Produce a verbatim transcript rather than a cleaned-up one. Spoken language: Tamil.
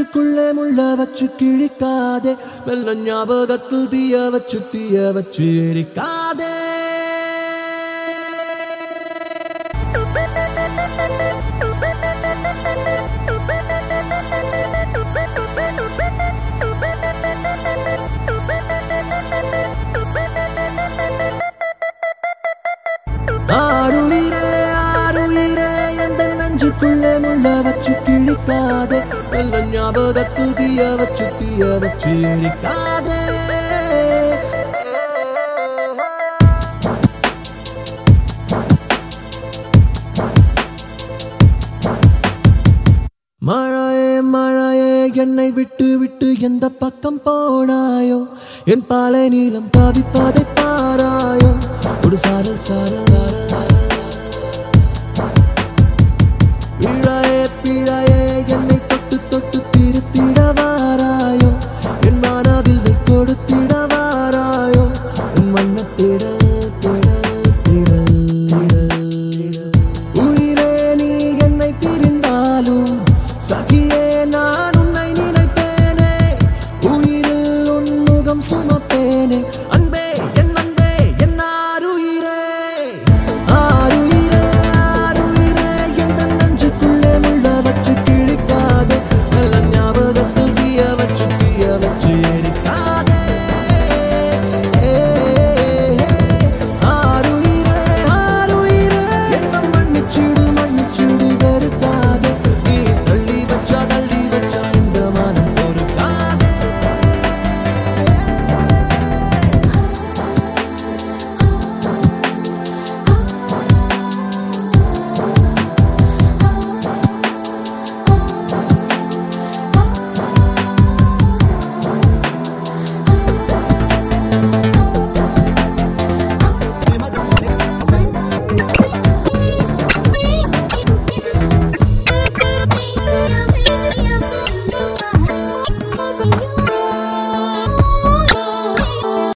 நெஞ்சுக்குள்ளே முள்ள வச்சு கிழிக்காதே, மெல்ல ஞாபகத்தில் தீய வச்சு தீய வச்சு எரிக்காதே. ஆருயிரே ஆருயிரே எந்த நெஞ்சுக்குள்ளே முள்ள வச்சு கிழிக்காதே, மெல்ல ஞாபகத்தில் தீய வச்சு தீய வச்சு எரிக்காதே. மழையே மழையே என்னை விட்டு விட்டு எந்த பக்கம் போனாயோ, என் பாலை நீளம் தவிப்பதை பாராயோ. ஒரு சாரல் சாரல்